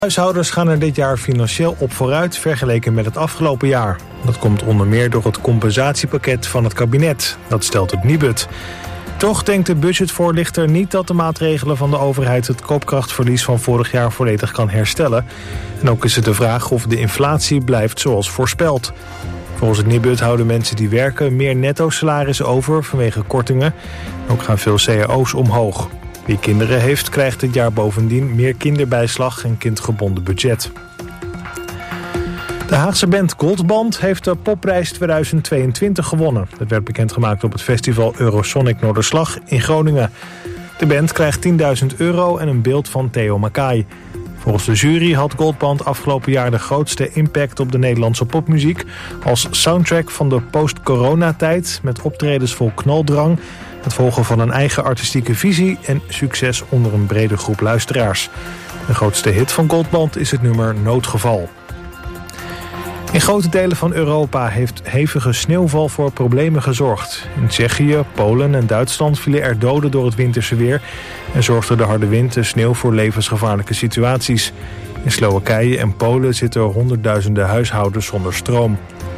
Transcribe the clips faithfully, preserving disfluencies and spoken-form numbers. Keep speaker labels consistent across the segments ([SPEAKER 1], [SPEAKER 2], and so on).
[SPEAKER 1] Huishoudens gaan er dit jaar financieel op vooruit vergeleken met het afgelopen jaar. Dat komt onder meer door het compensatiepakket van het kabinet. Dat stelt het Nibud. Toch denkt de budgetvoorlichter niet dat de maatregelen van de overheid het koopkrachtverlies van vorig jaar volledig kan herstellen. En ook is het de vraag of de inflatie blijft zoals voorspeld. Volgens het Nibud houden mensen die werken meer netto-salarissen over vanwege kortingen. Ook gaan veel C A O's omhoog. Wie kinderen heeft, krijgt dit jaar bovendien meer kinderbijslag en kindgebonden budget. De Haagse band Goldband heeft de Popprijs tweeduizend tweeëntwintig gewonnen. Dat werd bekendgemaakt op het festival Eurosonic Noorderslag in Groningen. De band krijgt tienduizend euro en een beeld van Theo Mackay. Volgens de jury had Goldband afgelopen jaar de grootste impact op de Nederlandse popmuziek als soundtrack van de post-coronatijd met optredens vol knaldrang, het volgen van een eigen artistieke visie en succes onder een brede groep luisteraars. De grootste hit van Goldband is het nummer Noodgeval. In grote delen van Europa heeft hevige sneeuwval voor problemen gezorgd. In Tsjechië, Polen en Duitsland vielen er doden door het winterse weer en zorgde de harde wind en sneeuw voor levensgevaarlijke situaties. In Slowakije en Polen zitten honderdduizenden huishoudens zonder stroom.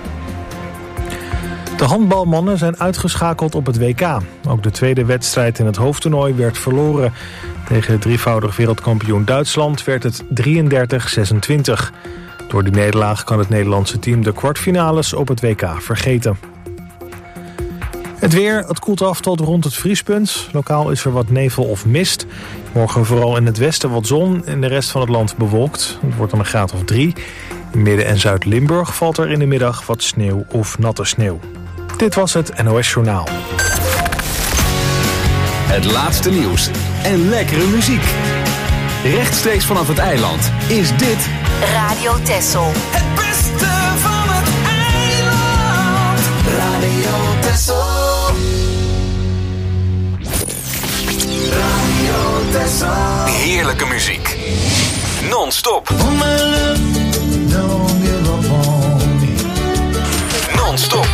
[SPEAKER 1] De handbalmannen zijn uitgeschakeld op het W K. Ook de tweede wedstrijd in het hoofdtoernooi werd verloren. Tegen drievoudig wereldkampioen Duitsland werd het drieëndertig zesentwintig. Door die nederlaag kan het Nederlandse team de kwartfinales op het W K vergeten. Het weer, het koelt af tot rond het vriespunt. Lokaal is er wat nevel of mist. Morgen vooral in het westen wat zon en de rest van het land bewolkt. Het wordt dan een graad of drie. In Midden- en Zuid-Limburg valt er in de middag wat sneeuw of natte sneeuw. Dit was het N O S Journaal.
[SPEAKER 2] Het laatste nieuws en lekkere muziek. Rechtstreeks vanaf het eiland is dit
[SPEAKER 3] Radio Texel.
[SPEAKER 4] Het beste van het eiland. Radio Texel. Radio Texel.
[SPEAKER 2] heerlijke muziek. Non-stop. Non-stop.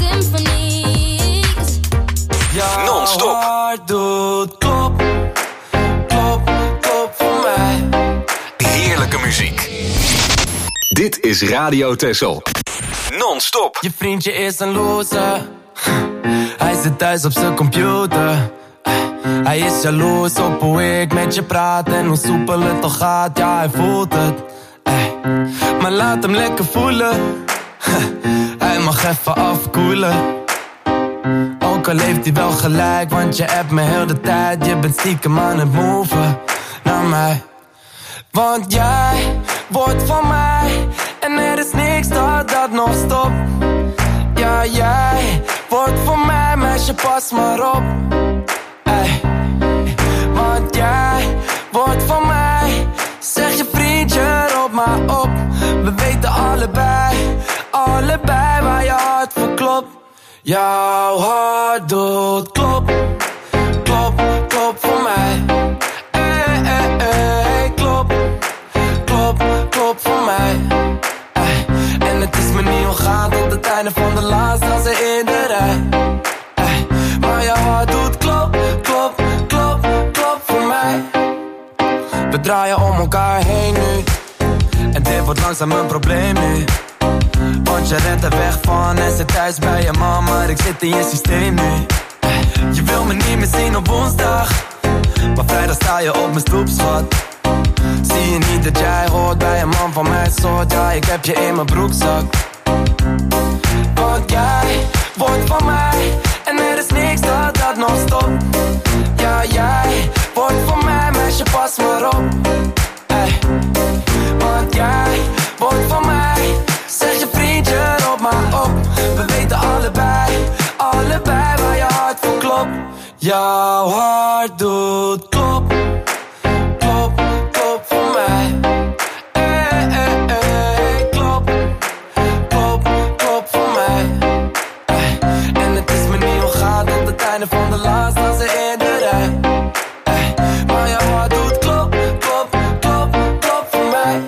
[SPEAKER 2] Non-stop.
[SPEAKER 4] Hart doet klop, klop, klop voor mij.
[SPEAKER 2] Heerlijke muziek. Dit is Radio Texel. Non-stop.
[SPEAKER 4] Je vriendje is een loser. Hij zit thuis op zijn computer. Hij is jaloers op hoe ik met je praat en hoe soepel het toch gaat. Ja, hij voelt het. Maar laat hem lekker voelen. Hij mag even afkoelen. Ook al heeft hij wel gelijk, want je hebt me heel de tijd. Je bent stiekem aan het moven naar mij. Want jij wordt van mij en er is niks dat dat nog stopt. Ja, jij wordt van mij, meisje, pas maar op. Ey. Want jij wordt van mij, zeg je vriendje, roep maar op. We weten allebei, allebei waar je hart voor klopt. Jouw hart doet klop, klop, klop voor mij. Ey, ey, ey, klop, klop, klop voor mij. Ey. En het is me niet ontgaan tot het einde van de laatste als in de rij. Ey. Maar je hart doet klop, klop, klop, klop voor mij. We draaien om elkaar heen nu. En dit wordt langzaam een probleem nu. Want je rent er weg van en zit thuis bij je man, maar ik zit in je systeem nu. Je wil me niet meer zien op woensdag, maar vrijdag sta je op mijn stoep, schat. Zie je niet dat jij hoort bij een man van mijn soort? Ja, ik heb je in mijn broekzak. Want jij wordt van mij en er is niks dat dat nog stopt. Ja, jij wordt van mij, meisje, pas maar op. Ey. Want jij wordt van mij, zeg je vriendje, roep maar op. We weten allebei, allebei waar je hart voor klopt. Jouw hart doet klop, klop, klop voor mij. Ey, ey, ey, klop, klop, klop voor mij. Ey. En het is me niet ontgaan tot het einde van de laatste als in de rij. Ey. Maar jouw hart doet klop, klop, klop, klop voor mij.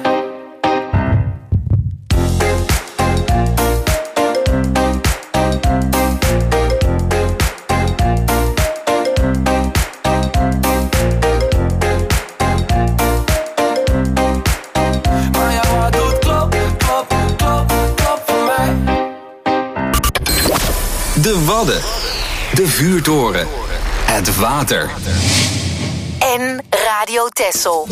[SPEAKER 2] Wadden. De vuurtoren. Het water.
[SPEAKER 3] En Radio Texel.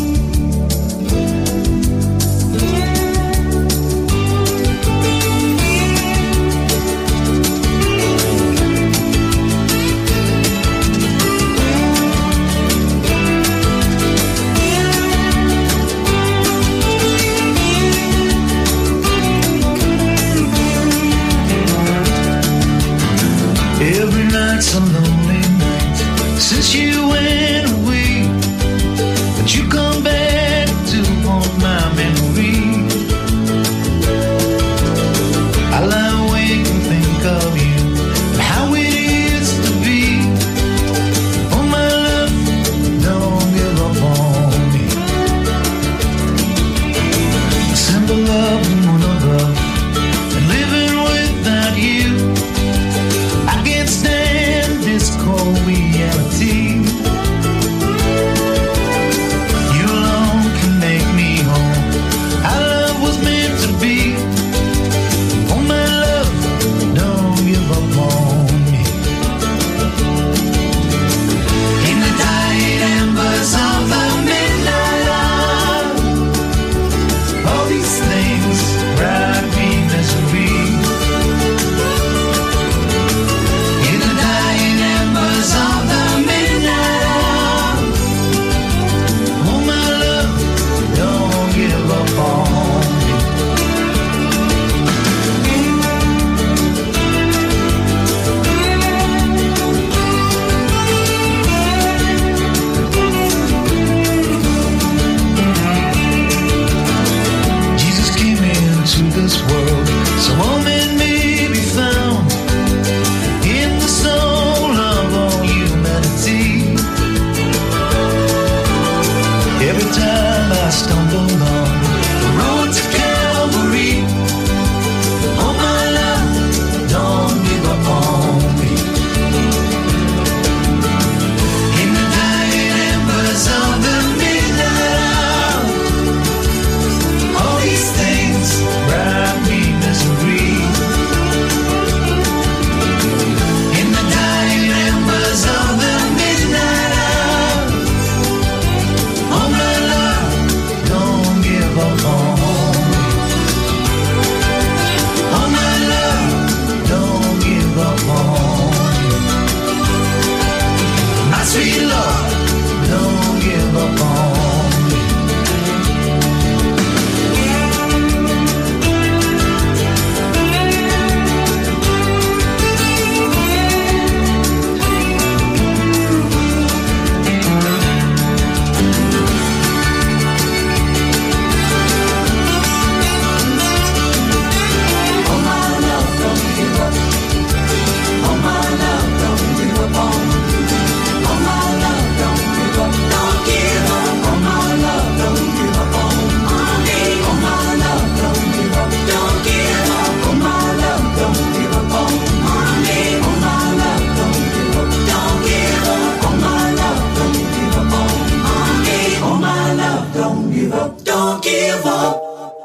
[SPEAKER 5] Every night's a lonely night since you went away, but you come back to haunt my memory. I lie awake and think of you and how it is to be. Oh my love, don't give up on me. A simple love and one of love, and living without you. I can't stand this cold reality. You alone can make me whole. Our love was meant to be. Oh my love, don't give up on me. In the dying embers of the midnight hour, all these things brought me misery. Of the midnight hour, oh my love, don't give up on me. Jesus came into this world so all men may be found in the soul of all humanity. Every time I stumble on the road to Calvary, oh my love, don't give up on me. In the dying embers of the midnight hour, all these things brought me misery. In the dying embers of the midnight hour, oh my love, don't give up on me. Oh my love, don't give up on me. My sweet Lord, don't give up on me. Oh my love, don't give up. Oh my love, don't give up on me. Oh my love, don't give up. Don't give up. Oh my love, don't give up on me. Oh my love, don't give up. Don't give up. Oh my love, don't give up on me. Oh my love, don't give up. Don't give up. Oh my love, don't give up on me. Oh my love, don't give up. Don't give up.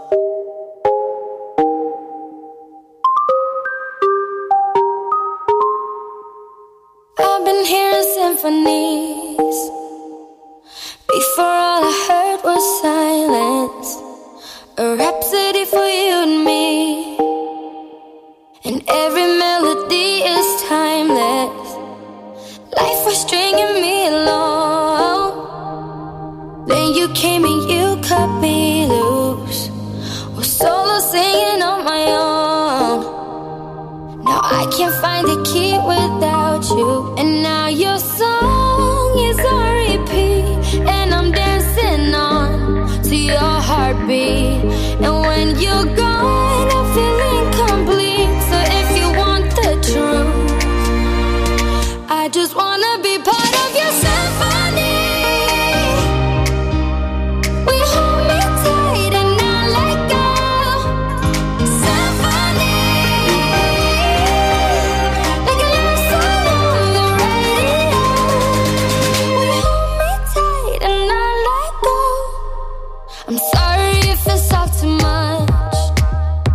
[SPEAKER 6] I've been hearing symphonies. Before all I heard was silence. A rhapsody for you and me. And every melody is timeless. Life was stringing me along. Then you came and you cut me loose. Was solo singing on my own. Now I can't find the key without you. And now your song is on repeat. And I'm dancing on to your heartbeat. And when you're gone, I feel incomplete. So if you want the truth, I just wanna be part of your symphony. We hold me tight and not let go. Symphony, like a love song on the radio. We hold me tight and not let go. I'm sorry if it's all too much.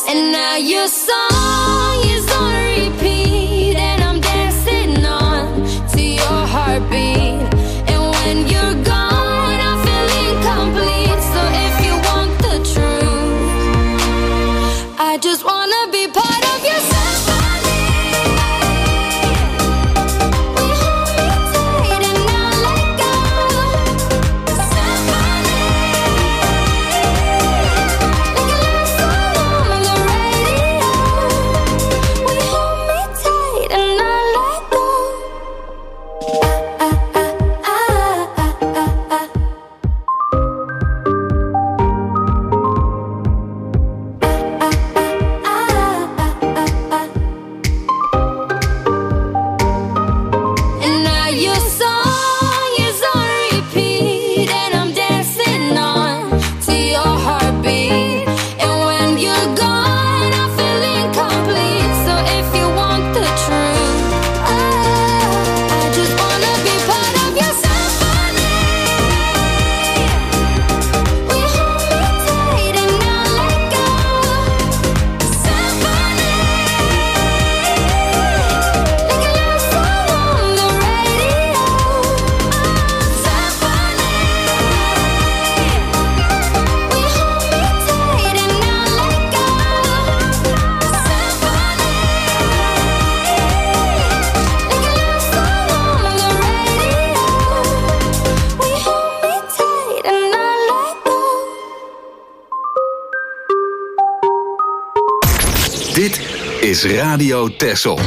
[SPEAKER 6] And now your song is on repeat, and I'm dancing on to your heartbeat. And when you're gone, I feel incomplete. So if you want the truth, I just wanna be part of your symphony. We hold me tight and not let go. Symphony, like a love song on the radio. We hold me tight and not let go. Ah, ah, ah, ah, ah, ah, ah. And now your song is on repeat, and I'm dancing on to your heartbeat. And when you're gone, I feel incomplete. So if you want the truth, I just wanna be part of your symphony. We hold me tight and not let go. Symphony, like a love song on the radio. Symphony, we hold me tight and not let go. Symphony, like a love song on the radio. We hold me tight and not let go.
[SPEAKER 2] Dit is Radio Texel.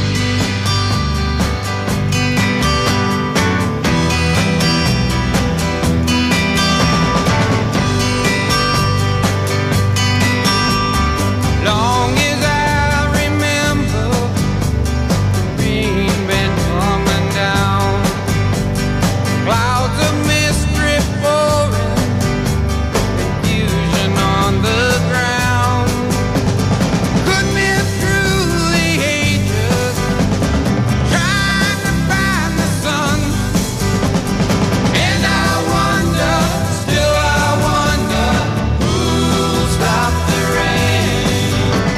[SPEAKER 5] Long as I remember, the rain been coming down, clouds of mist drip pouring, confusion on the ground. Could me through the ages, trying to find the sun, and I wonder, still I wonder, who'll stop the rain.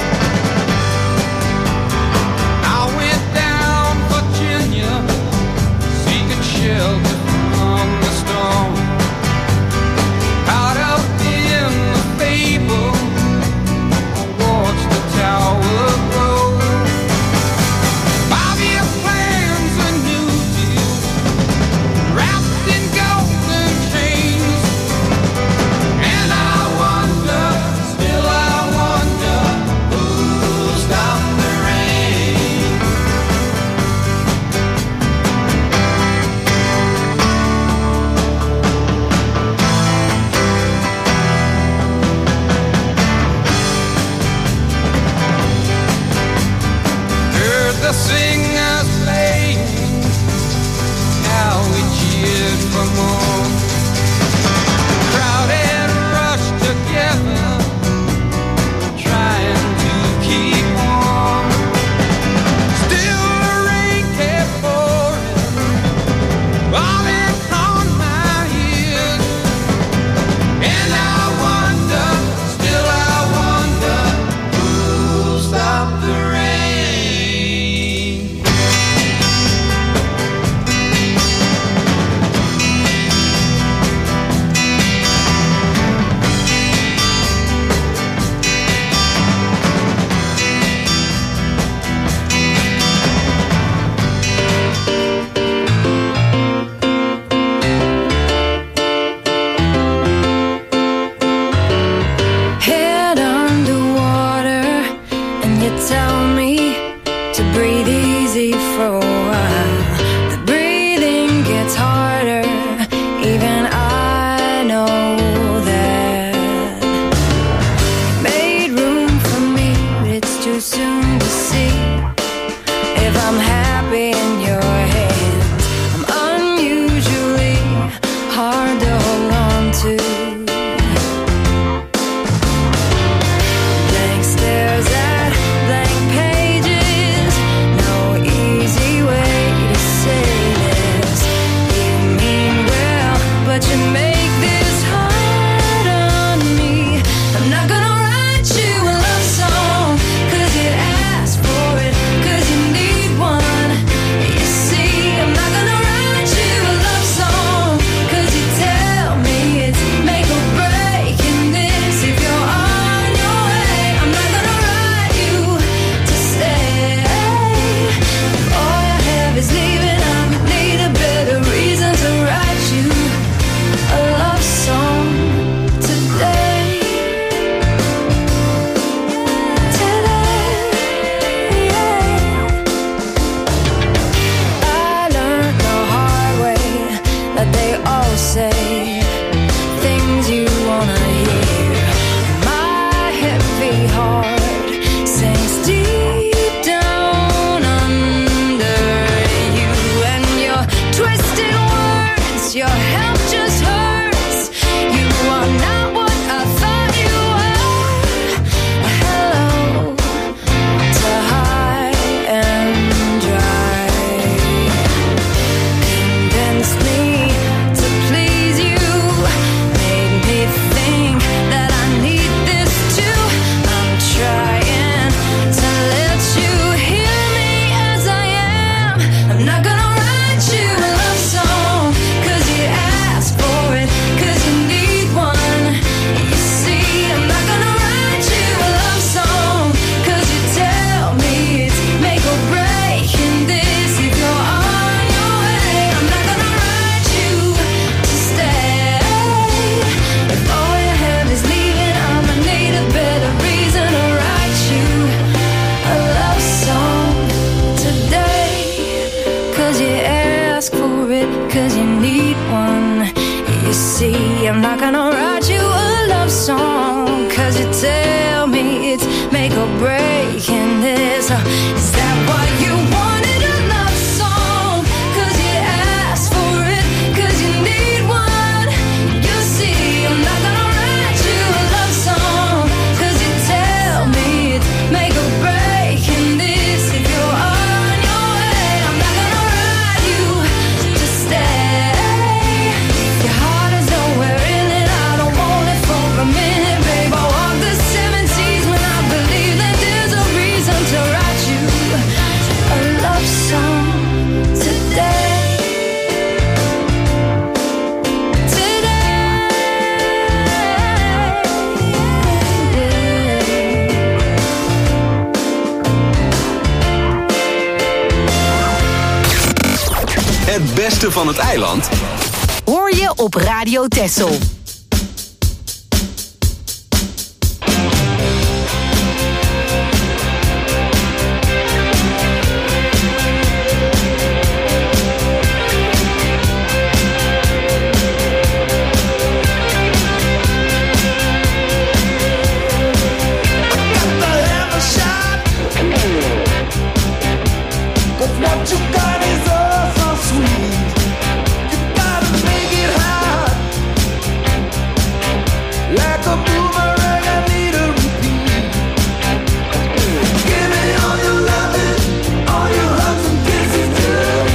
[SPEAKER 5] I went down Virginia, seeking shelter from the storm. Caught up in the fable, I watched the tower grow. Five-year plans, a new deal, wrapped in golden chains. And I wonder, still I wonder, who'll stop the rain. Heard the singers playing, now we cheered for more. Crowd had rushed together, trying to keep warm. Still the rain kept pouring, falling on my ears. And I wonder, still I wonder, who'll stop the rain.
[SPEAKER 6] Head underwater, and you tell me to breathe easy for a while. The breathing gets harder, even I know that. Made room for me, but it's too soon to see if I'm happy in your hands. I'm unusually hard to hold on to. Blank stares at blank pages, no easy way to say this. You mean well, but you make this hard on me. I'm not gonna write you a love song, break in this. Uh, is that what you wanted? A love song? Cause you asked for it, cause you need one. You see, I'm not gonna write you a love song, cause you tell me it's make or break in this. If you're on your way, I'm not gonna write you to stay. Your heart is nowhere in it, I don't want it for a minute, babe. I walk the seven seas when I believe that there's a reason to write you a love song today.
[SPEAKER 2] Het beste van het eiland
[SPEAKER 3] Hoor je op Radio Texel.
[SPEAKER 5] What you got is all so sweet. You gotta make it hot. Like a boomerang, I need a repeat. Give me all your loving, all your hugs and kisses too.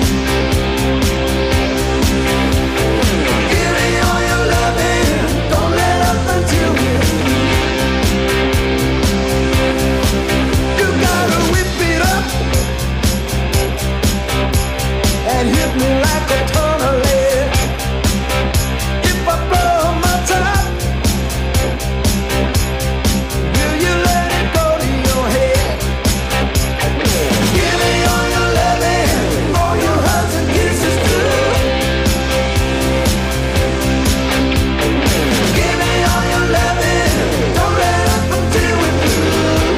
[SPEAKER 5] Give me all your loving, don't let up until we're you gotta whip it up and hit me like a ton of lead. If I blow my top, will you let it go to your head? Give me all your loving, all your hugs and kisses too. Give me all your loving, don't let up until we're through.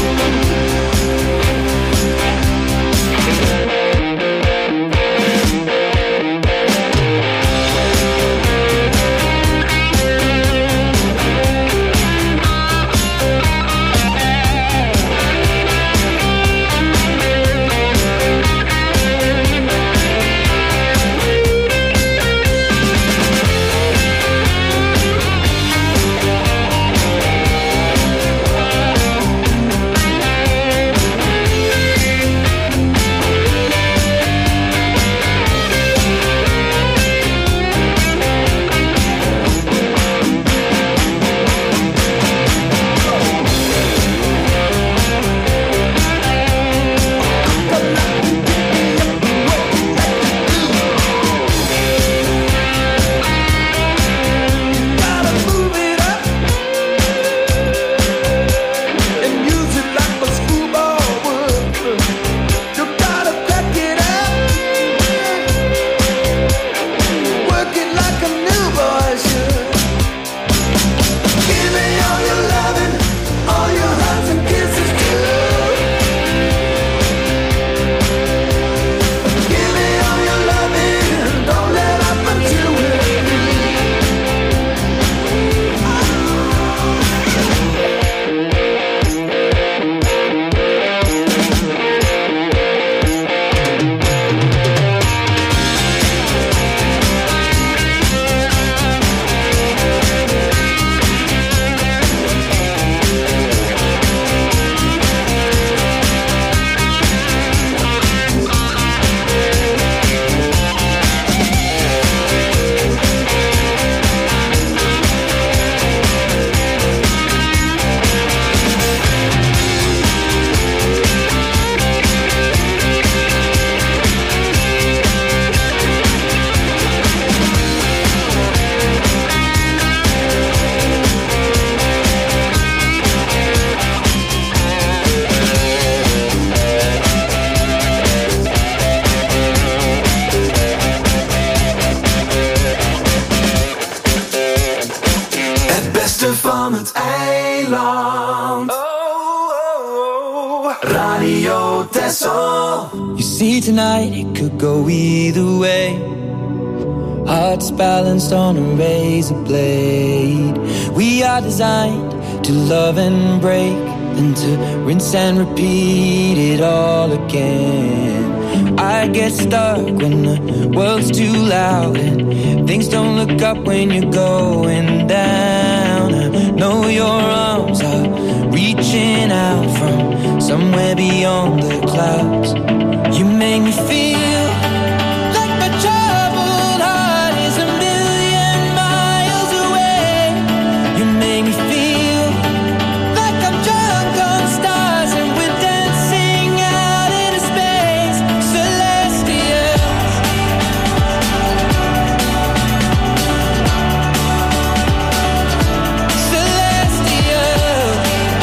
[SPEAKER 5] Gotta move it up and use it like a screwball would. You gotta crack it up, work it like a new boy should. Give me all your loving, all your hugs and kisses too. Give me all your loving, don't let up until we're het beste van het eiland. Radio Texel.
[SPEAKER 7] You see tonight it could go either way. Hearts balanced on a razor blade. We are designed to love and break. than to rinse and repeat it all again. I get stuck when the world's too loud and things don't look up when you're going down. I know your arms are reaching out from somewhere beyond the clouds. You make me feel like my troubled heart is a million miles away. You make me feel like I'm drunk on stars and we're dancing out into space. Celestial, celestial.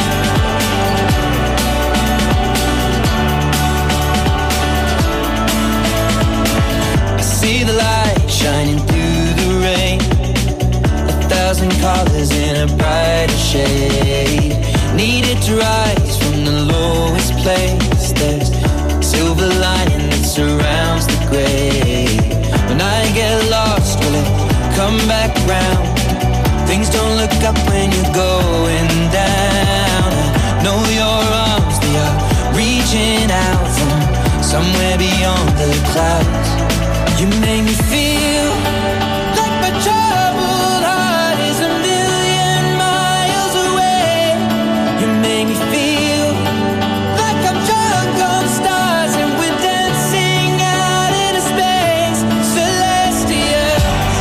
[SPEAKER 7] I see the light shining through the rain, a thousand colors in a brighter shade. Needed to rise from the lowest place. There's silver lining that surrounds the gray. When I get lost, will it come back round? Things don't look up when you're going down. I know your arms, they are reaching out from somewhere beyond the clouds. You make me feel like my troubled heart is a million miles away. You make me feel like I'm drunk on stars and we're dancing out into space. Celestial,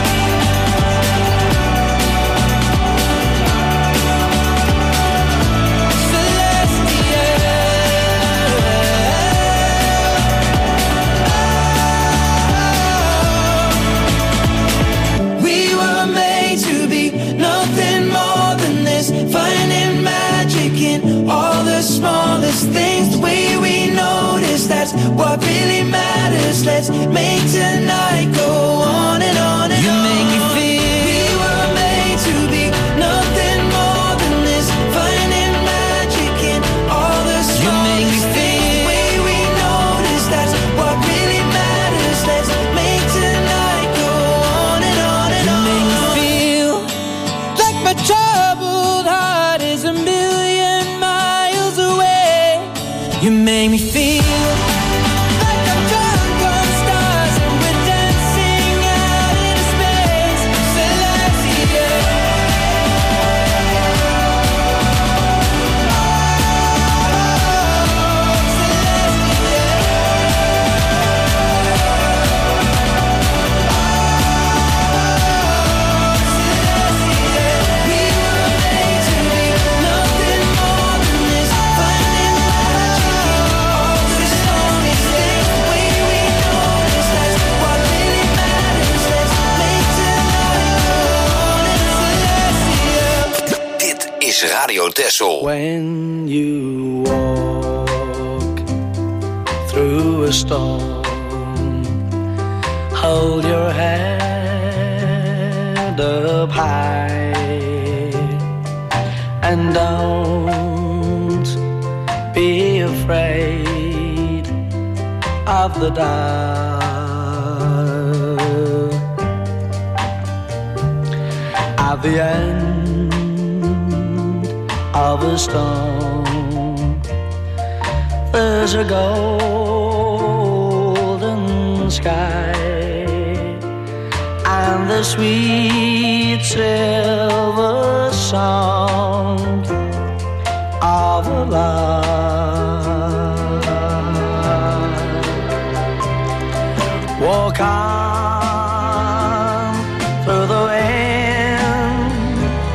[SPEAKER 7] we were made to be nothing more than this, finding magic in all the smallest things. The way we notice, that's what really matters. Let's make tonight go on and on and you on. You make me feel we were made to be nothing more than this, finding magic in all the smallest you make me feel the way we notice, that's what really matters. Let's make tonight go on and on and you on. You make me feel like my troubled heart is a million miles away. You make me feel like I'm drunk on stars and we're dancing out into space. Celestial, we were made to be nothing more than this, finding magic in all the smallest things. The way we notice, that's what really matters. Let's make tonight go on and celestial.
[SPEAKER 2] Dit is Radio Texel.
[SPEAKER 8] When you walk through a storm, hold your head up high and don't be afraid of the dark. At the end of a storm, there's a golden sky and the sweet silver sound of a lark. Walk on through the wind,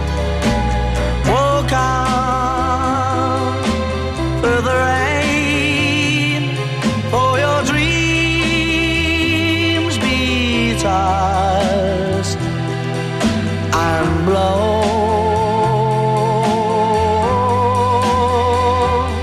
[SPEAKER 8] walk on through the rain, for your dreams be tossed and blown.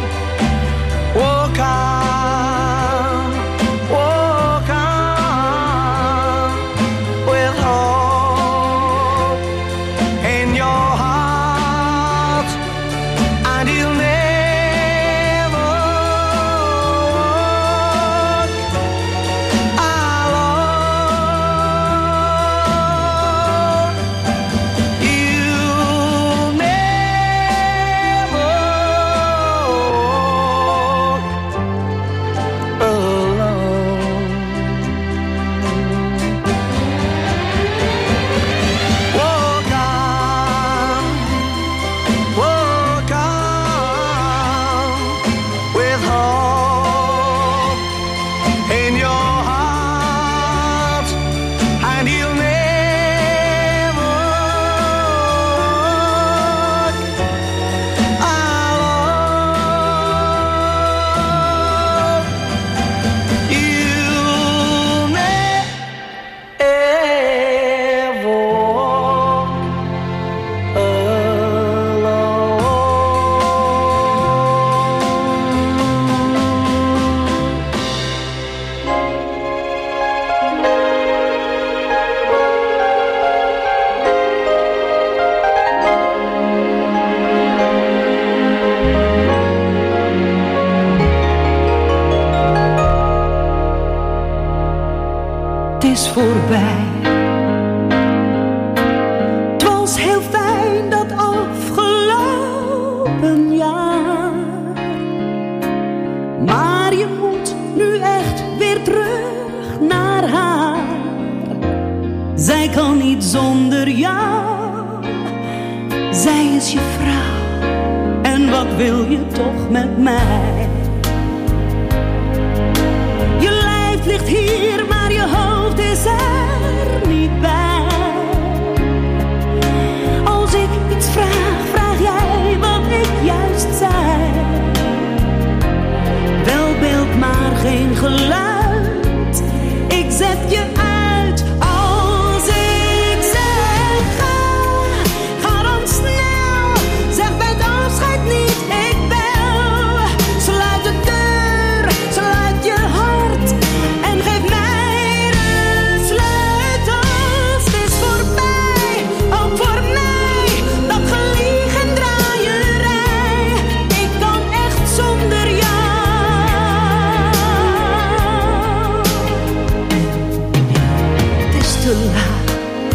[SPEAKER 9] is voorbij. Het was heel fijn dat afgelopen jaar. Maar je moet nu echt weer terug naar haar. Zij kan niet zonder jou. Zij is je vrouw. En wat wil je toch met mij? Je lijf ligt hier, maar je hoofd is er niet bij. Als ik iets vraag, vraag jij wat ik juist zei. Wel beeld, maar geen geluid. Ik zet je uit als ik zeg ga. Ga dan snel, zeg bij het afscheid niet ik bel. Sluit de deur, sluit je hart en geef mij de sleutels. Het is voorbij, ook voor mij, dat gelieg en draaierij. Ik kan echt zonder jou. Het is te laat.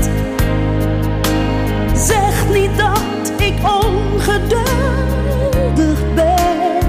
[SPEAKER 9] Zeg niet dat ik ongeduldig ben.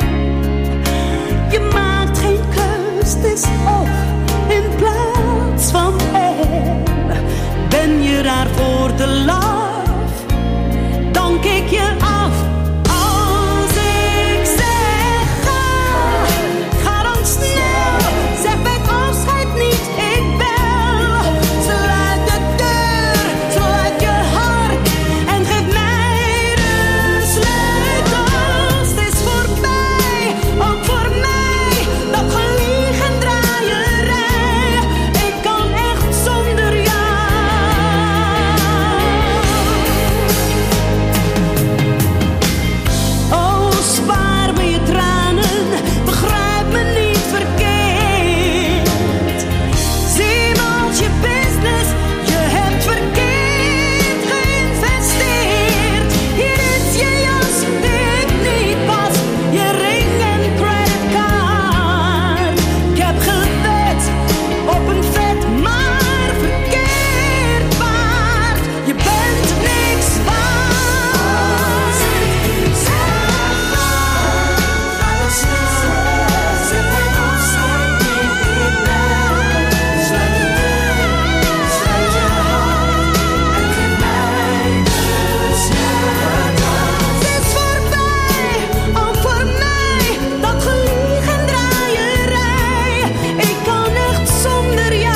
[SPEAKER 9] Je maakt geen keus, het is of in plaats van en. Ben je daarvoor te laf, dan kik je af. Als ik zeg ga, ga dan snel. Zeg bij het afscheid niet ik bel. Sluit de deur, sluit je hart en geef mij de sleutels. Het is voorbij, ook voor mij, dat gelieg en draaierij. Ik kan echt zonder jou. Oh, spaar me je tranen, begrijp me niet verkeerd. Zie me als je business, je hebt verkeerd geïnvesteerd. Hier is je jas die ik niet pas, je ring en creditcard. Ik heb gewet op een vet, maar verkeerd paard. Je bent niks waard. Het is voorbij, ook voor mij, dat gelieg en draaierij. Ik kan echt zonder jou.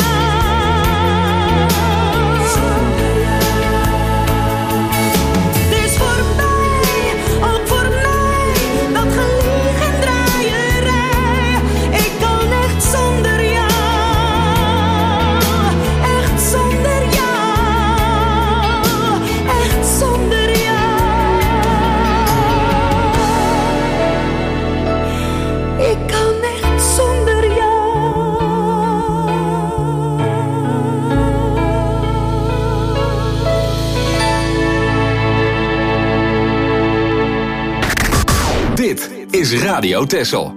[SPEAKER 9] Het is voorbij, ook voor mij, dat gelieg en draaierij. Ik kan echt zonder jou. Echt zonder jou. Echt zonder jou. Ik kan echt zonder jou.
[SPEAKER 2] Dit is Radio Texel.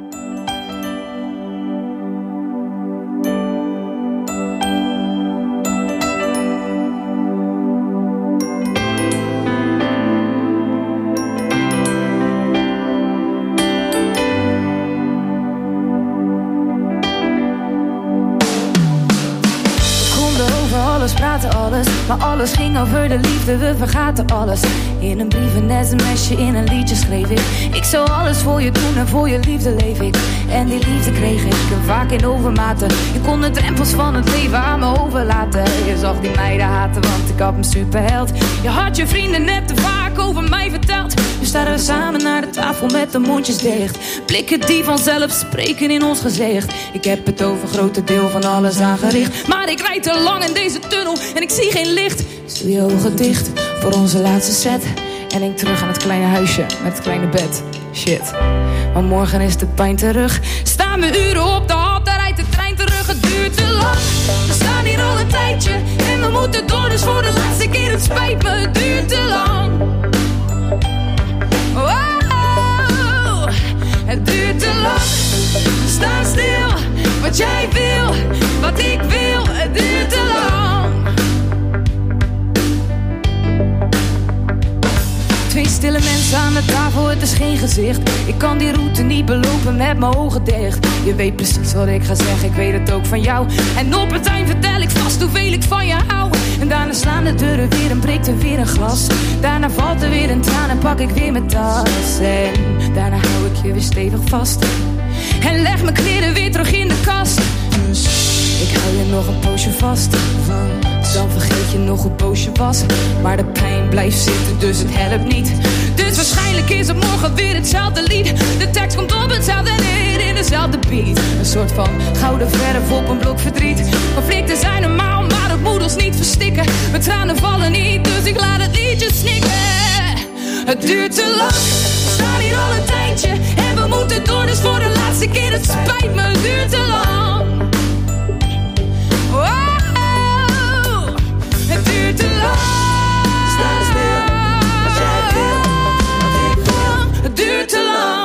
[SPEAKER 10] We konden over alles praten, alles. Maar alles ging over de liefde, we vergaten alles. In een brief, een sms'je, in een liedje schreef ik. Ik zou alles voor je doen en voor je liefde leef ik. En die liefde kreeg ik vaak in overmaten. Je kon de drempels van het leven aan me overlaten. Je zag die meiden haten, want ik had een superheld. Je had je vrienden net te vaak over mij verteld. We staan samen naar de tafel met de mondjes dicht. Blikken die vanzelf spreken in ons gezicht. Ik heb het over grote deel van alles aangericht. Maar ik rijd te lang in deze tunnel en ik zie geen licht. Dus doe je ogen dicht voor onze laatste set. En denk terug aan het kleine huisje met het kleine bed. Shit, maar morgen is de pijn terug. Staan we uren op de hal, daar rijdt de trein terug. Het duurt te lang, we staan hier al een tijdje. En we moeten door, dus voor de laatste keer, het spijt me. Het duurt te lang. Wow, het duurt te lang. Sta stil, wat jij wil, wat ik wil. Het duurt de tafel, het is geen gezicht. Ik kan die route niet belopen met mijn ogen dicht. Je weet precies wat ik ga zeggen, ik weet het ook van jou. En op het eind vertel ik vast hoeveel ik van je hou. En daarna slaan de deuren weer en breekt er weer een glas. Daarna valt er weer een traan en pak ik weer mijn tas. En daarna hou ik je weer stevig vast. En leg mijn kleren weer terug in de kast. Dus ik hou je nog een poosje vast. Dan vergeet je nog hoe boos je was. Maar de pijn blijft zitten, dus het helpt niet. Dus waarschijnlijk is het morgen weer hetzelfde lied. De tekst komt op hetzelfde neer in dezelfde beat. Een soort van gouden verf op een blok verdriet. Conflicten zijn normaal, maar het moet ons niet verstikken. Mijn tranen vallen niet, dus ik laat het liedje snikken. Het duurt te lang, we staan hier al een tijdje. En we moeten door, dus voor de laatste keer. Het spijt me, het duurt te lang. Wow, het duurt te lang.
[SPEAKER 7] Sta stil, wat jij wil, wat ik wil.
[SPEAKER 10] Het duurt te lang.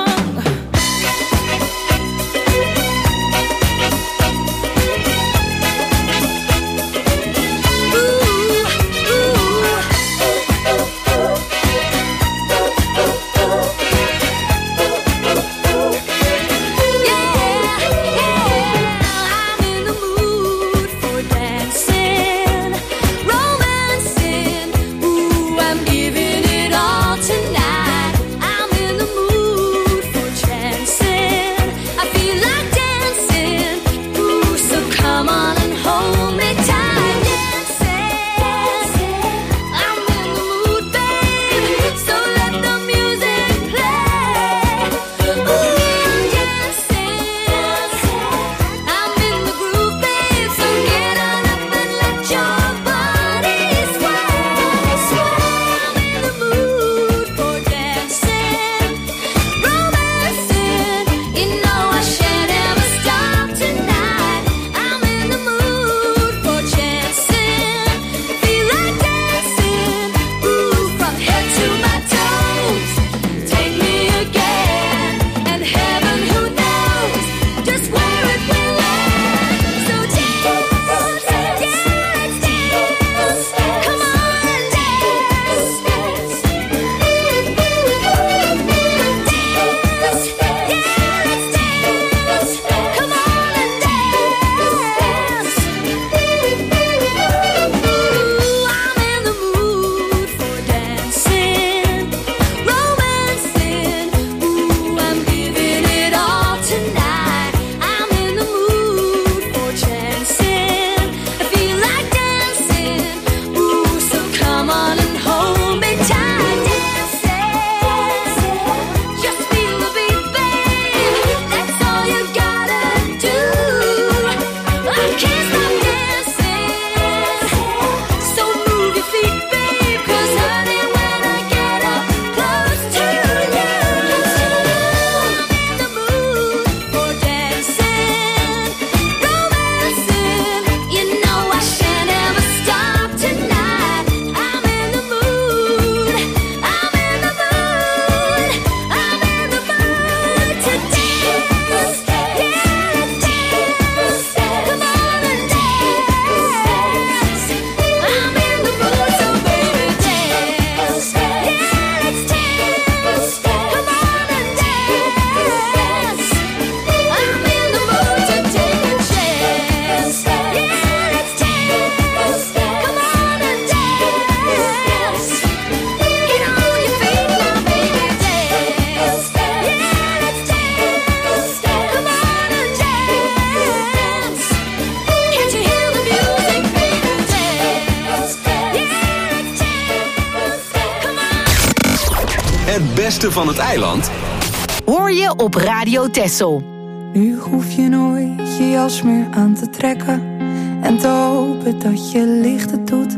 [SPEAKER 2] Het beste van het eiland
[SPEAKER 3] hoor je op Radio Texel.
[SPEAKER 11] Nu hoef je nooit je jas meer aan te trekken en te hopen dat je licht het doet.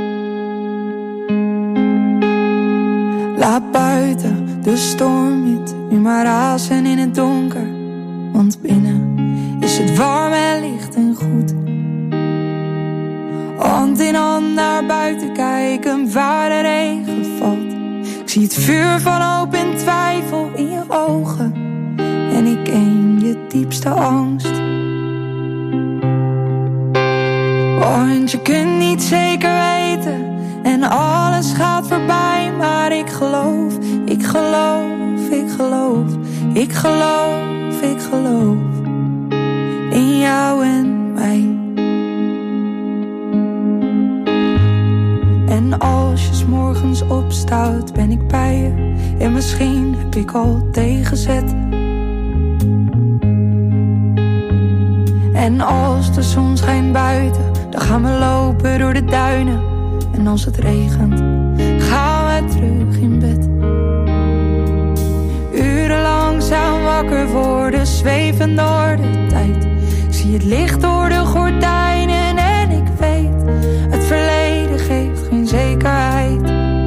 [SPEAKER 11] Laat buiten de stormwind nu maar razen in het donker, want binnen is het warm en licht en goed. Hand in hand naar buiten kijken waar de regen valt. Ik zie het vuur van hoop en twijfel in je ogen en ik ken je diepste angst. Want je kunt niet zeker weten En alles gaat voorbij, maar ik geloof, ik geloof, ik geloof, ik geloof, ik geloof in jou en mij. En als je 's morgens opstaat, ben ik bij je. En misschien heb ik al tegenzet. En als de zon schijnt buiten, dan gaan we lopen door de duinen. En als het regent, gaan we terug in bed. Urenlang zijn wakker worden, zweven door de tijd. Ik zie het licht door de gordijnen en ik weet, het verleden geeft geen zekerheid.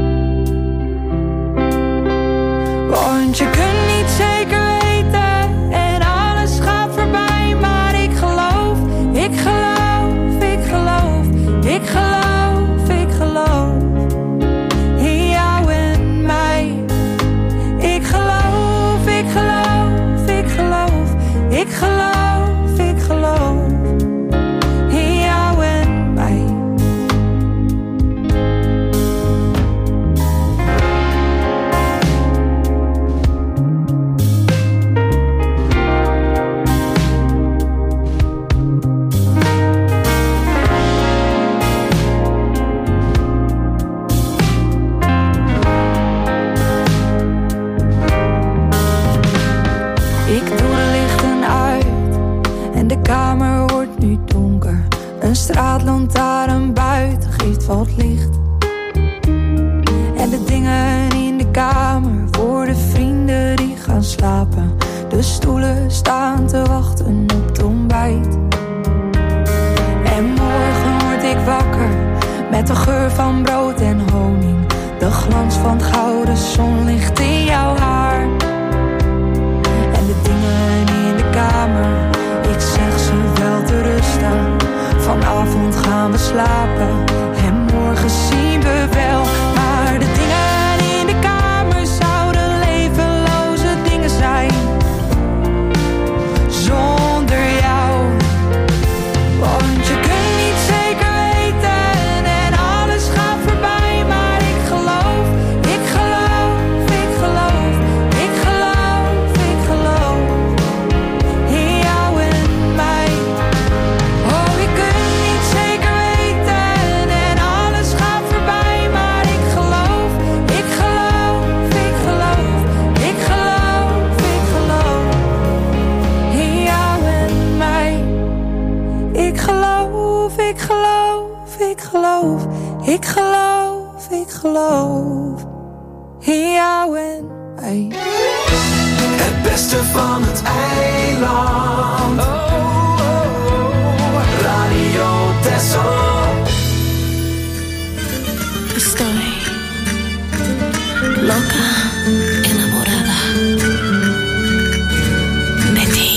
[SPEAKER 11] Want je kunt niet zeker weten en alles gaat voorbij. Maar ik geloof, ik geloof, ik geloof, ik geloof, ik geloof in jou en mij. Ik geloof, ik geloof, ik geloof, ik geloof, ik geloof in jou en mij. Ik doe de lichten uit en de kamer wordt nu donker. Een straatlantaarn buiten geeft wat licht. En de dingen in de kamer worden vrienden die gaan slapen. De stoelen staan te wachten op het ontbijt. En morgen word ik wakker met de geur van brood en honing. De glans van het gouden zonlicht in jouw haar. En de dingen in de kamer, ik zeg ze wel te rusten. Vanavond gaan we slapen en morgen zien we wel. Maar de dingen in de kamer zouden levenloze dingen zijn zonder jou. Want je kunt niet zeker weten en alles gaat voorbij. Maar ik geloof, ik geloof, ik geloof, ik geloof, ik geloof in jou en mij. Oh, ik kunt niet zeker weten en alles gaat voorbij. Maar ik geloof, ik geloof, ik geloof, ik geloof, ik geloof in jou en mij. Ik geloof, ik geloof, ik geloof, ik geloof, ik geloof in jou en mij.
[SPEAKER 7] Het beste van het eiland. Oh, oh, oh. Radio Texel.
[SPEAKER 12] Estoy loca, enamorada de ti.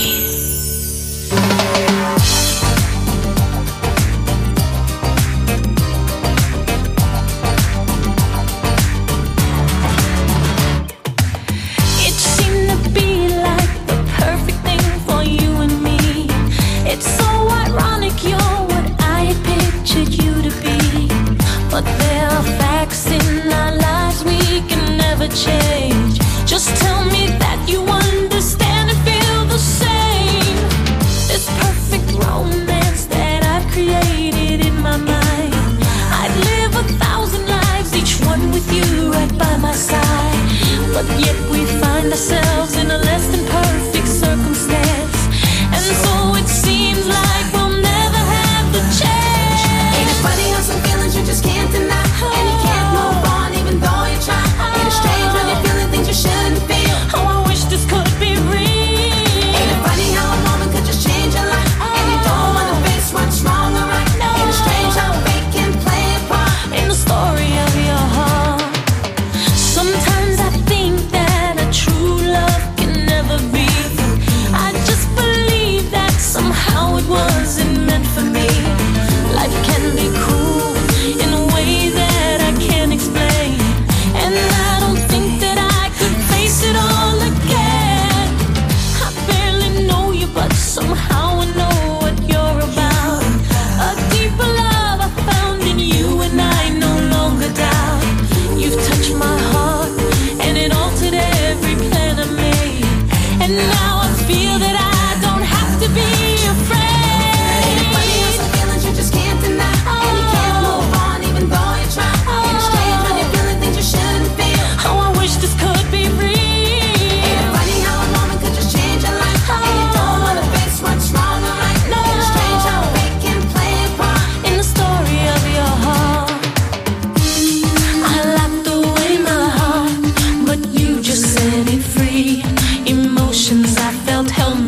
[SPEAKER 12] It seemed to be like the perfect thing for you and me. It's so ironic you're what I had pictured you to be. But there are facts in our lives we can never change. Just tell me that you understand and feel the same. This perfect romance that I've created in my mind. I'd live a thousand lives, each one with you right by my side. But yet we find ourselves in a less than perfect circumstance. And so it seems like we'll never have the chance.
[SPEAKER 13] Ain't it funny how some feelings you just can't deny, and you can't move on even though you try. Ain't it strange when you're feeling things you shouldn't feel?
[SPEAKER 12] Oh, I wish this could be real.
[SPEAKER 13] Ain't it funny how a moment could just change your life, and you don't wanna face what's wrong or right? Ain't it strange how fate can play a part
[SPEAKER 12] In the story of your heart. Sometimes I think that a true love can never be. I just believe that somehow it wasn't meant for me. Life can be cruel in a way that I can't explain. And I don't think that I could face it all again. I barely know you, but somehow I know what you're about. A deeper love I found in you, and I no longer doubt.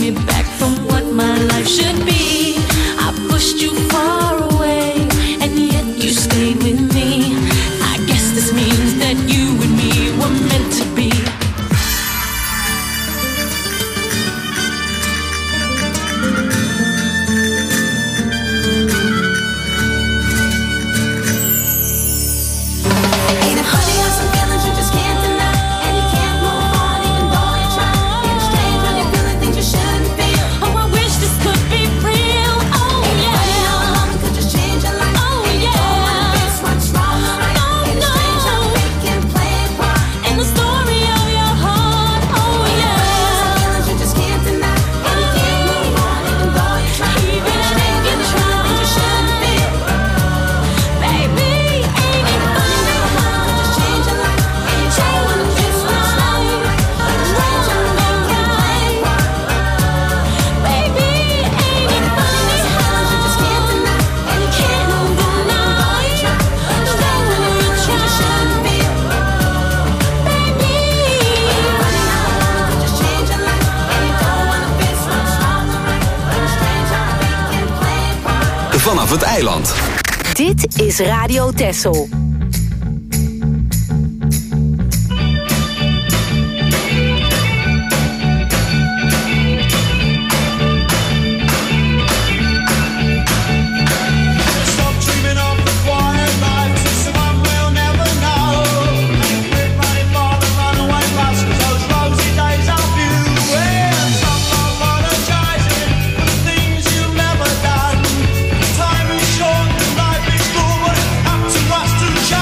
[SPEAKER 12] me back from what my life should be. I pushed you far away, and yet you stayed with me. I guess this means that you and me were meant to be.
[SPEAKER 2] Vanaf het eiland.
[SPEAKER 3] Dit is Radio Texel.
[SPEAKER 5] Time is short and life is cool, but it have to rush to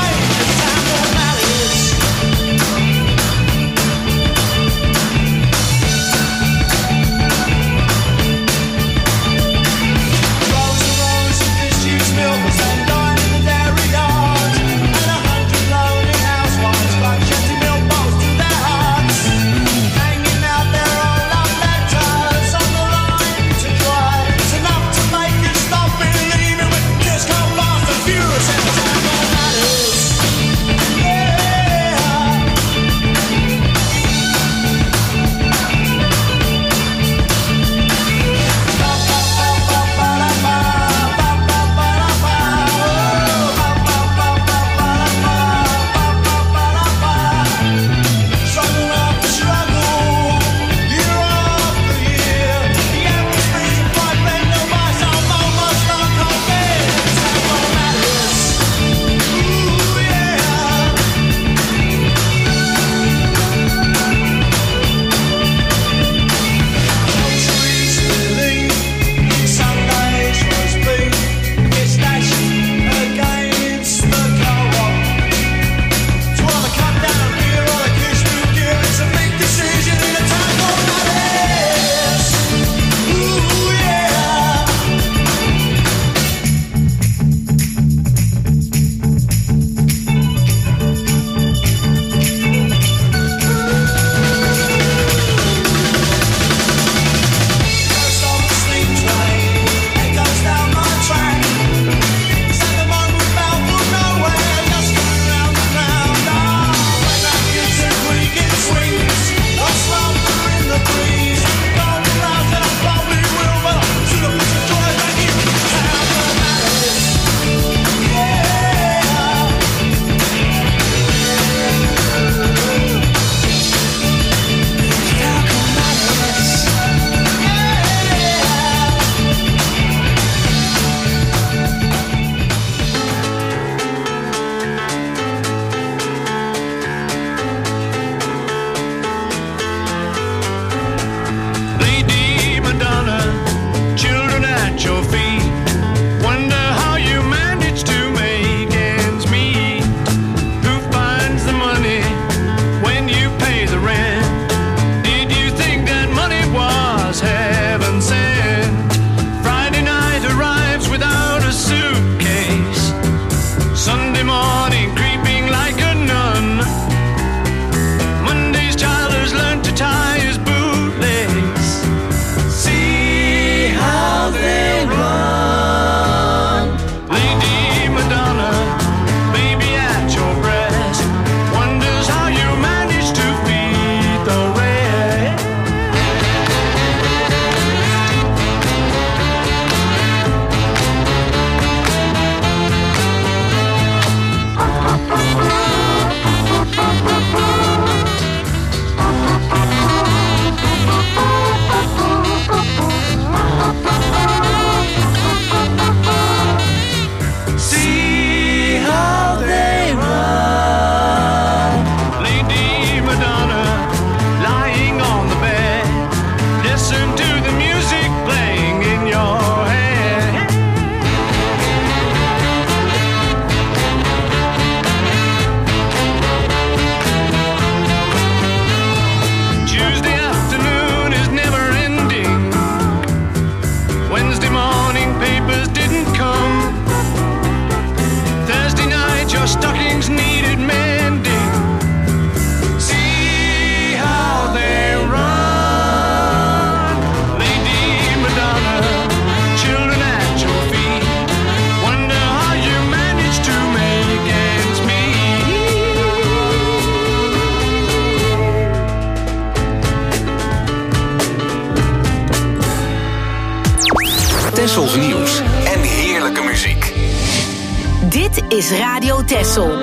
[SPEAKER 2] Tessels nieuws en heerlijke muziek.
[SPEAKER 3] Dit is Radio Tessel.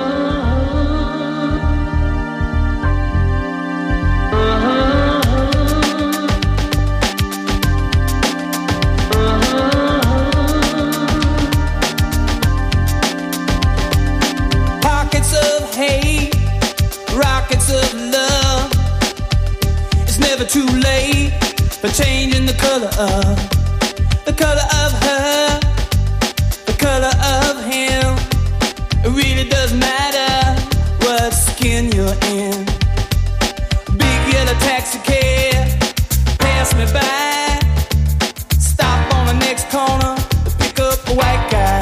[SPEAKER 7] Pockets of hate, rockets of love. It's never too late for changing the color of, the color of her, the color of him. It really doesn't matter what skin you're in. Big yellow taxi cab, pass me by. Stop on the next corner to pick up a white guy.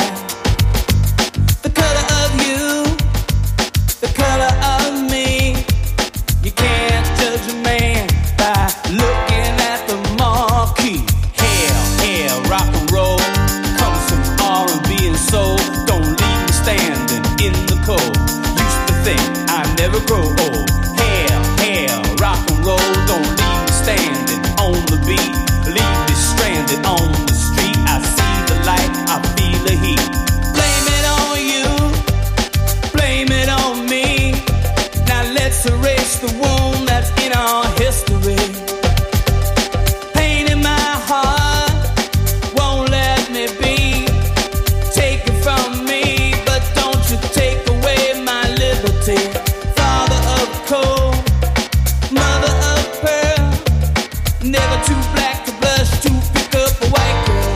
[SPEAKER 7] The color of you, the color of me. You can't judge a man by looking at the marquee. Hell, hell, rock and roll comes from R and B and soul. Don't leave me standing in the cold. Used to think I'd never grow old. Hell, hell, rock and roll. Don't leave me standing on the beat. Leave me stranded on the street. I see the light, I feel the heat. Blame it on you, blame it on me. Now let's erase the wound that's in our history. Pain in my heart won't let me be. Take it from me, but don't you take away my liberty. Father of coal, mother of pearl. Never too black to blush to pick up a white girl.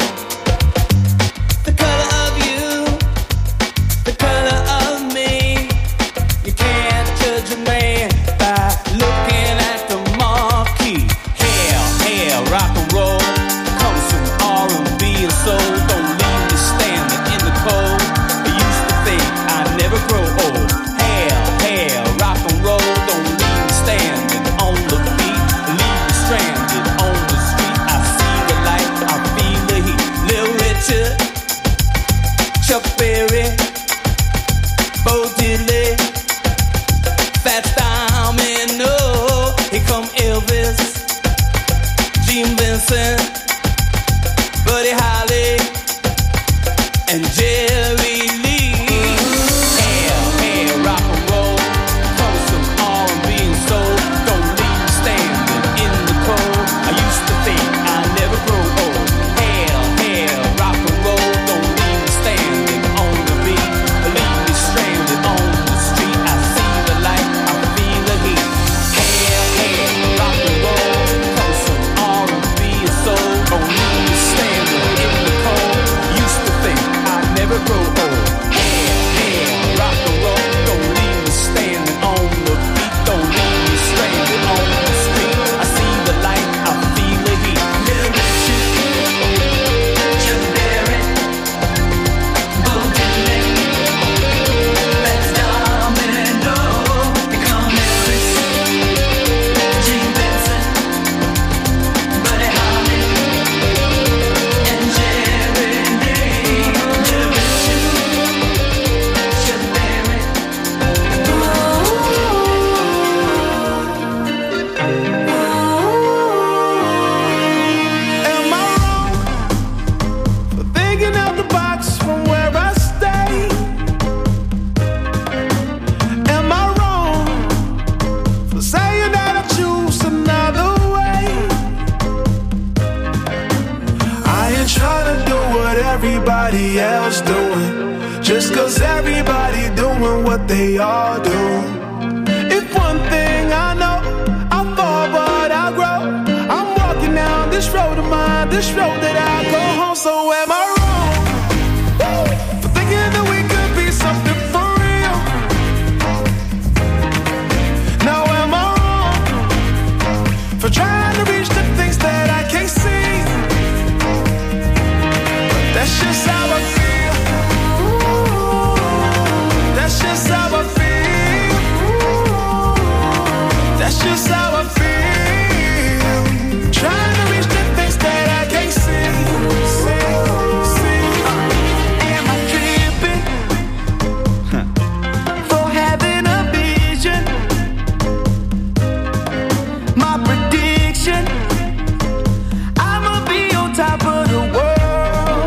[SPEAKER 7] The color of you, the color of me. You can't judge a man by looking at the marquee. Hell, hell, rock and roll comes from R and B and soul. Don't leave me standing in the cold. I used to think I'd never grow old. Hell, hell, rock and roll. Don't leave me standing on the beat. Leave me stranded on the street. I see the light, I feel the heat. Little Richard, Chuck Berry, Bo Diddley, Fats Domino. Here come Elvis, Gene Vincent, Buddy Holly, and Jerry Lee. Hell, hell, rock and roll comes from R and B and soul. Don't leave me standing in the cold. I used to think I'd never grow old. Hell, hell, rock and roll. Don't leave me standing on the beat. Leave me stranded on the street. I see the light, I feel the heat. Hell, hell, rock and roll comes from R and B and soul. Don't leave me standing in the cold. Used to think I'd never grow old. Hell, hell, rock and roll. Don't leave me standing on the beat. Don't leave me stranded on the street. I see the light, I feel the heat. Little Richard, Chuck Berry, Bo Diddley, Fats Domino. Here come Elvis, Gene Vincent, Buddy Holly, and Jerry Lee. Little Richard, Chuck Berry.
[SPEAKER 5] Am I wrong for thinking out the box from where I stay? Am I wrong for saying that I choose another way? I ain't trying to do what everybody else doing, just cause everybody doing what they all do. If one thing I know, I fall but I grow. I'm walking down this road of mine, this road that I go home. So am I wrong for thinking that we could be something for real? Now am I wrong for trying to reach the things that I can't see? But that's just how I feel. That's just how I feel. That's just how I feel. Trying to reach the things that I can't see. See, see. Am I tripping for having a vision? My prediction, I'ma be on top of the world.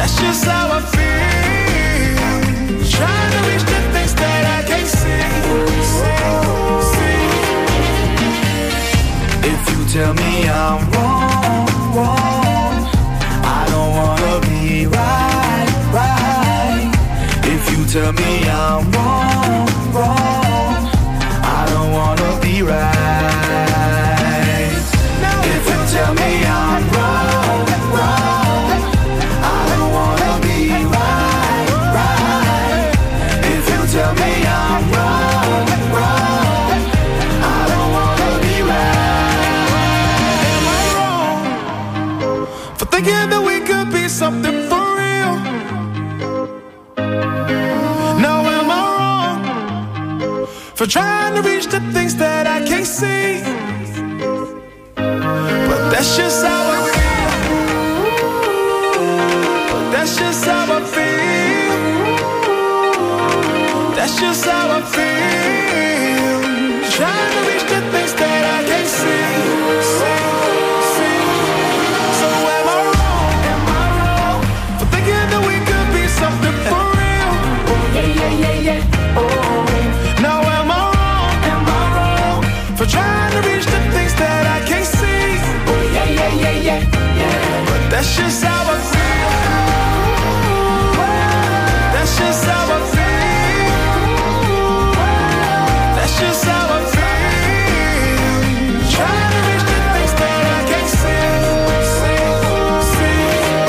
[SPEAKER 14] That's just how I feel. Trying to reach the things that I can't see. See, see. If you tell me I'm wrong, wrong, I don't wanna be right, right. If you tell me I'm wrong, wrong, I don't wanna be right. If you tell me I'm wrong, wrong, I don't wanna be right, right. If you tell me I'm wrong, wrong, I don't wanna be right. Am I wrong for thinking that we could be something for real? Now am I wrong for trying to reach the things that I can't see? But that's just how I feel. But that's just how I feel. That's just how I feel. Trying to reach the things that I can't see. See, see. So am I wrong? Am I wrong for thinking that we could be something for real? Yeah, yeah, yeah, yeah. Oh. Now am I wrong? Am I wrong for trying to reach the things that I can't see? Yeah, yeah, yeah, yeah, yeah. But that's just how I feel. That's just how I feel. That's just how I feel. Trying to reach the things that I can't see. See, see.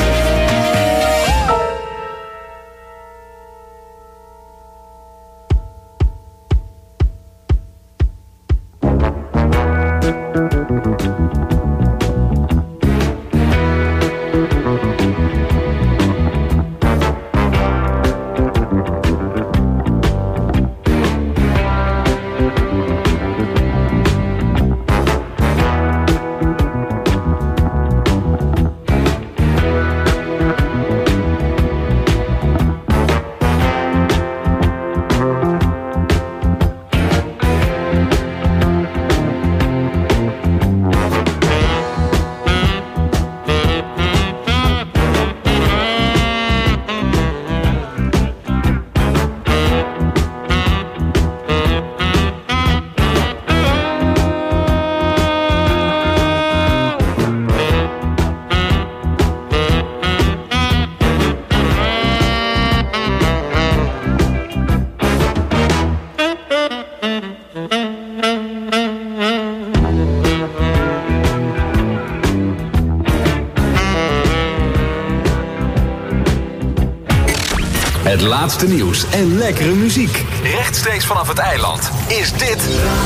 [SPEAKER 2] Het laatste nieuws en lekkere muziek. Rechtstreeks vanaf het eiland is dit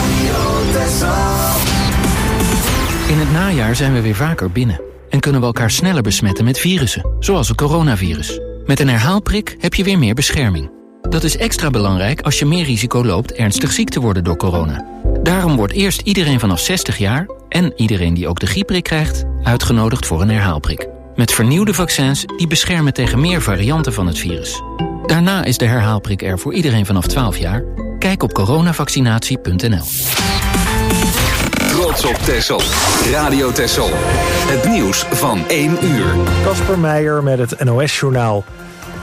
[SPEAKER 15] In het najaar zijn we weer vaker binnen en kunnen we elkaar sneller besmetten met virussen, zoals het coronavirus. Met een herhaalprik heb je weer meer bescherming. Dat is extra belangrijk als je meer risico loopt ernstig ziek te worden door corona. Daarom wordt eerst iedereen vanaf zestig jaar en iedereen die ook de griepprik krijgt uitgenodigd voor een herhaalprik. Met vernieuwde vaccins die beschermen tegen meer varianten van het virus. Daarna is de herhaalprik er voor iedereen vanaf twaalf jaar. Kijk op coronavaccinatie punt n l.
[SPEAKER 2] Trots op Texel. Radio Texel. Het nieuws van één uur.
[SPEAKER 1] Kasper Meijer met het N O S-journaal.